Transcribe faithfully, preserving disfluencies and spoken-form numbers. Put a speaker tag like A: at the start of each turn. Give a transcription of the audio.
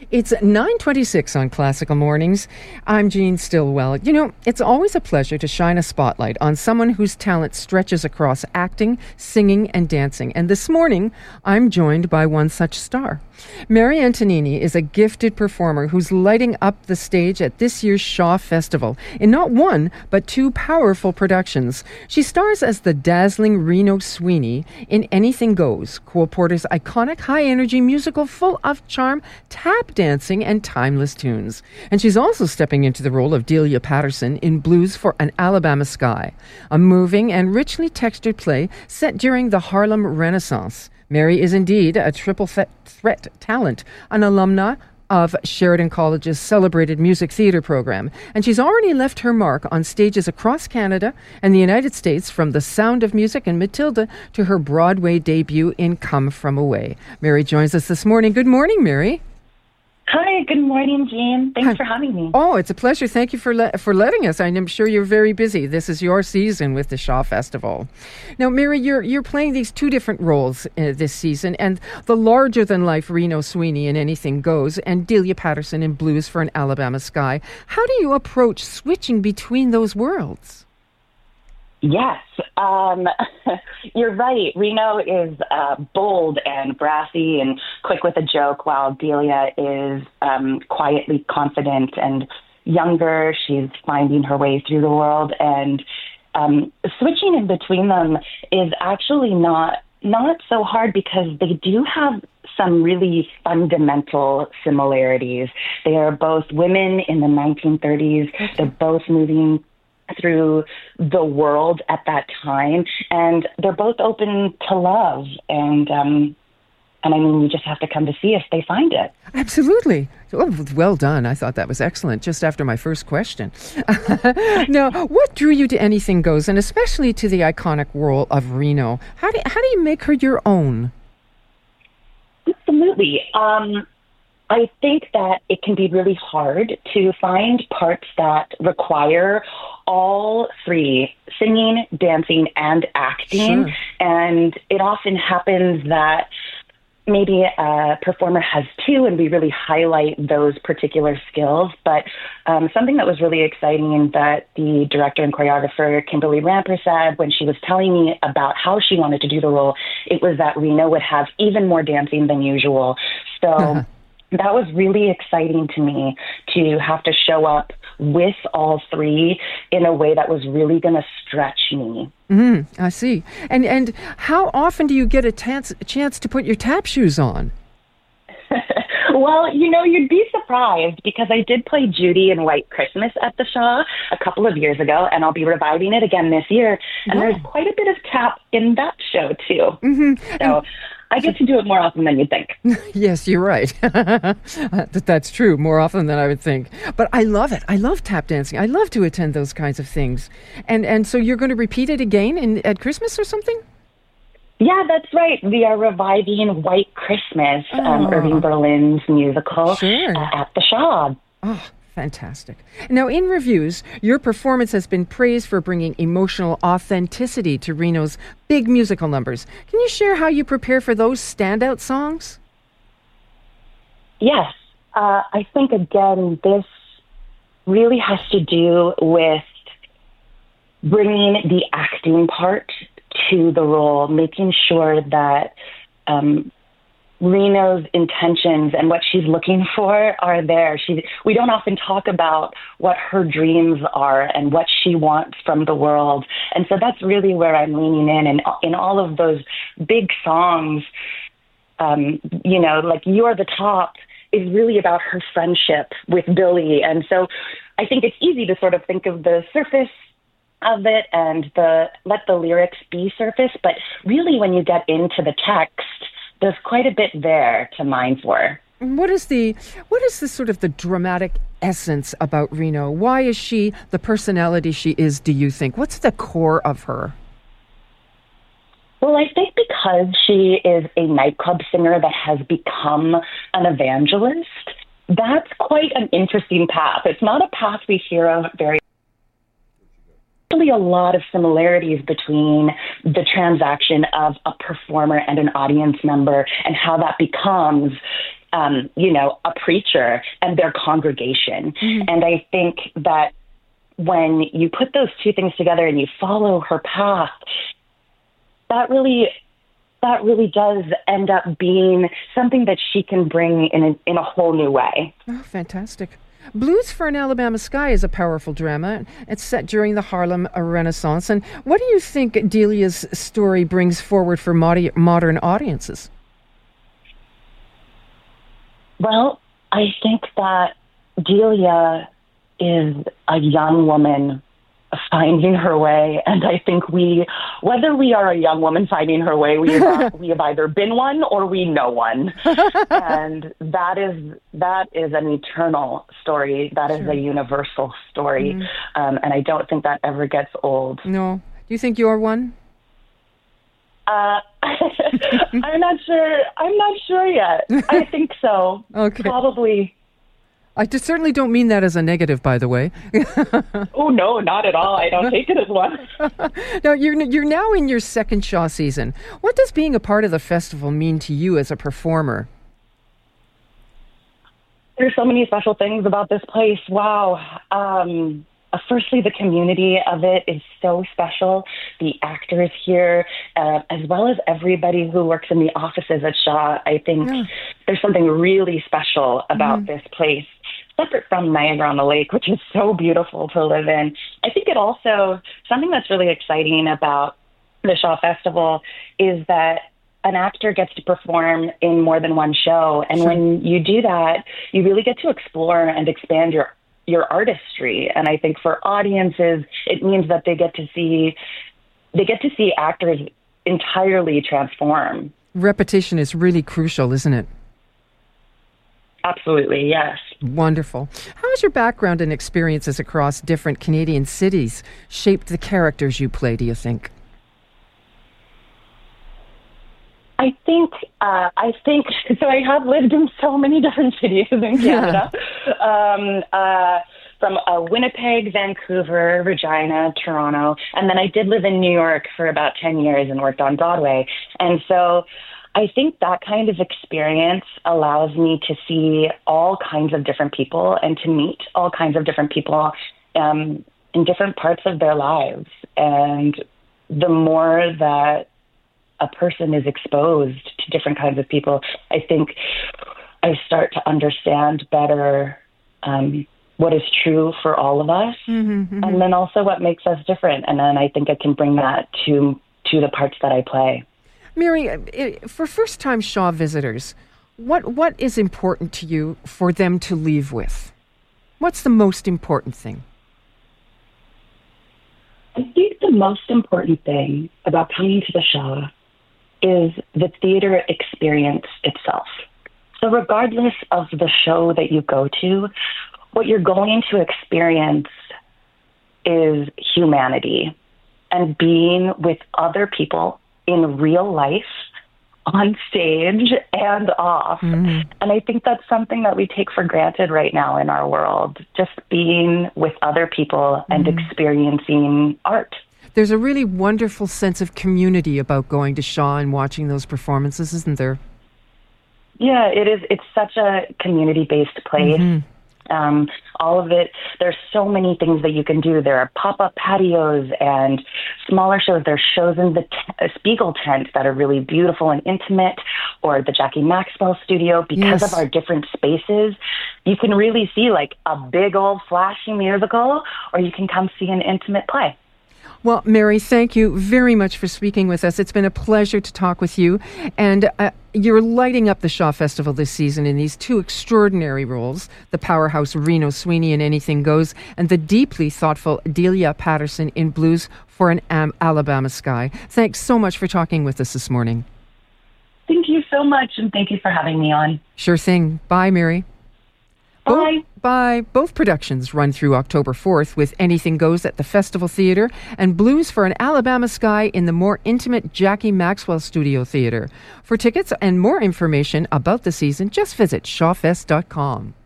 A: It's nine twenty-six on Classical Mornings. I'm Jean Stillwell. You know, it's always a pleasure to shine a spotlight on someone whose talent stretches across acting, singing, and dancing. And this morning, I'm joined by one such star. Mary Antonini is a gifted performer who's lighting up the stage at this year's Shaw Festival in not one, but two powerful productions. She stars as the dazzling Reno Sweeney in Anything Goes, Cole Porter's iconic high-energy musical full of charm, tap dancing, and timeless tunes. And she's also stepping into the role of Delia Patterson in Blues for an Alabama Sky, a moving and richly textured play set during the Harlem Renaissance. Mary is indeed a triple threat talent, an alumna of Sheridan College's celebrated music theatre program, and she's already left her mark on stages across Canada and the United States, from The Sound of Music and Matilda to her Broadway debut in Come From Away. Mary joins us this morning. Good morning, Mary.
B: Hi, good morning, Jean. Thanks Hi. for having me.
A: Oh, it's a pleasure. Thank you for le- for letting us. I'm sure you're very busy. This is your season with the Shaw Festival. Now, Mary, you're you're playing these two different roles uh, this season, and the larger-than-life Reno Sweeney in Anything Goes and Delia Patterson in Blues for an Alabama Sky. How do you approach switching between those worlds?
B: Yes, um, you're right. Reno is uh, bold and brassy and quick with a joke, while Delia is um, quietly confident and younger. She's finding her way through the world, and um, switching in between them is actually not not so hard because they do have some really fundamental similarities. They are both women in the nineteen thirties. They're both moving through the world at that time, and they're both open to love, and um and I mean, you just have to come to see if they find it.
A: Absolutely. Oh, well done. I thought that was excellent, just after my first question. Now, what drew you to Anything Goes, and especially to the iconic role of Reno? How do, how do you make her your own?
B: Absolutely. Um, I think that it can be really hard to find parts that require all three, singing, dancing, and acting.
A: Sure.
B: And it often happens that maybe a performer has two, and we really highlight those particular skills. But um, something that was really exciting that the director and choreographer, Kimberly Ramper, said when she was telling me about how she wanted to do the role, it was that Reno would have even more dancing than usual. So uh-huh. that was really exciting to me, to have to show up with all three in a way that was really going to stretch me.
A: Mm, I see. And and how often do you get a, chance a chance to put your tap shoes on?
B: Well, you know, you'd be surprised, because I did play Judy in White Christmas at the Shaw a couple of years ago, and I'll be reviving it again this year. And wow. there's quite a bit of tap in that show, too.
A: Mm-hmm.
B: So
A: and-
B: I get to do it more often than you'd think.
A: Yes, you're right. That's true, more often than I would think. But I love it. I love tap dancing. I love to attend those kinds of things. And and so you're going to repeat it again in, at Christmas or something?
B: Yeah, that's right. We are reviving White Christmas, oh. um, Irving Berlin's musical,
A: sure.
B: uh, at the Shaw.
A: Oh, fantastic. Now, in reviews, your performance has been praised for bringing emotional authenticity to Reno's big musical numbers. Can you share how you prepare for those standout songs?
B: Yes. Uh, I think, again, this really has to do with bringing the acting part to the role, making sure that um, Reno's intentions and what she's looking for are there. She, we don't often talk about what her dreams are and what she wants from the world. And so that's really where I'm leaning in. And in all of those big songs, um, you know, like You're the Top is really about her friendship with Billy. And so I think it's easy to sort of think of the surface of it and the let the lyrics be surface. But really, when you get into the text, there's quite a bit there to mine for.
A: What is the what is the sort of the dramatic essence about Reno? Why is she the personality she is, do you think? What's the core of her?
B: Well, I think because she is a nightclub singer that has become an evangelist, that's quite an interesting path. It's not a path we hear of very really a lot of similarities between the transaction of a performer and an audience member and how that becomes um, you know, a preacher and their congregation. Mm-hmm. And I think that when you put those two things together and you follow her path, that really, that really does end up being something that she can bring in a, in a whole new way.
A: Oh, fantastic. Blues for an Alabama Sky is a powerful drama. It's set during the Harlem Renaissance. And what do you think Delia's story brings forward for mod- modern audiences?
B: Well, I think that Delia is a young woman finding her way. And I think we, whether we are a young woman finding her way, we have, we have either been one or we know one. And that is, that is an eternal story. That is sure. a universal story. Mm-hmm. Um, and I don't think that ever gets old.
A: No. Do you think you're one?
B: Uh, I'm not sure. I'm not sure yet. I think so.
A: Okay.
B: Probably.
A: I just certainly don't mean that as a negative, by the way.
B: Oh, no, not at all. I don't take it as one.
A: Now, you're, you're now in your second Shaw season. What does being a part of the festival mean to you as a performer?
B: There's so many special things about this place. Wow. Um, uh, firstly, the community of it is so special. The actors here, uh, as well as everybody who works in the offices at Shaw, I think yeah. there's something really special about mm. this place. Separate from Niagara-on-the-Lake, which is so beautiful to live in. I think it also, something that's really exciting about the Shaw Festival is that an actor gets to perform in more than one show. And sure. when you do that, you really get to explore and expand your your artistry. And I think for audiences, it means that they get to see, they get to see actors entirely transform.
A: Repetition is really crucial, isn't it?
B: Absolutely, yes.
A: Wonderful. How has your background and experiences across different Canadian cities shaped the characters you play, do you think?
B: I think, uh, I think, so I have lived in so many different cities in Canada, yeah. um, uh, from uh, Winnipeg, Vancouver, Regina, Toronto, and then I did live in New York for about ten years and worked on Broadway. And so I think that kind of experience allows me to see all kinds of different people and to meet all kinds of different people um, in different parts of their lives. And the more that a person is exposed to different kinds of people, I think I start to understand better um, what is true for all of us, mm-hmm, mm-hmm. and then also what makes us different. And then I think I can bring that to to the parts that I play.
A: Mary, for first-time Shaw visitors, what what is important to you for them to leave with? What's the most important thing?
B: I think the most important thing about coming to the Shaw is the theater experience itself. So regardless of the show that you go to, what you're going to experience is humanity and being with other people in real life, on stage and off. Mm-hmm. And I think that's something that we take for granted right now in our world, just being with other people and mm-hmm. experiencing art.
A: There's a really wonderful sense of community about going to Shaw and watching those performances, isn't there?
B: Yeah, it is. It's such a community-based place. Mm-hmm. Um, all of it, there's so many things that you can do. There are pop-up patios and smaller shows. There's shows in the t- Spiegel tent that are really beautiful and intimate, or the Jackie Maxwell studio. Because yes. of our different spaces, you can really see like a big old flashy musical, or you can come see an intimate play.
A: Well, Mary, thank you very much for speaking with us. It's been a pleasure to talk with you. And uh, you're lighting up the Shaw Festival this season in these two extraordinary roles, the powerhouse Reno Sweeney in Anything Goes, and the deeply thoughtful Delia Patterson in Blues for an Am- Alabama Sky. Thanks so much for talking with us this morning.
B: Thank you so much, and thank you for having me on.
A: Sure thing. Bye, Mary.
B: Bye.
A: Both, bye. Both productions run through October fourth with Anything Goes at the Festival Theatre and Blues for an Alabama Sky in the more intimate Jackie Maxwell Studio Theatre. For tickets and more information about the season, just visit shawfest dot com.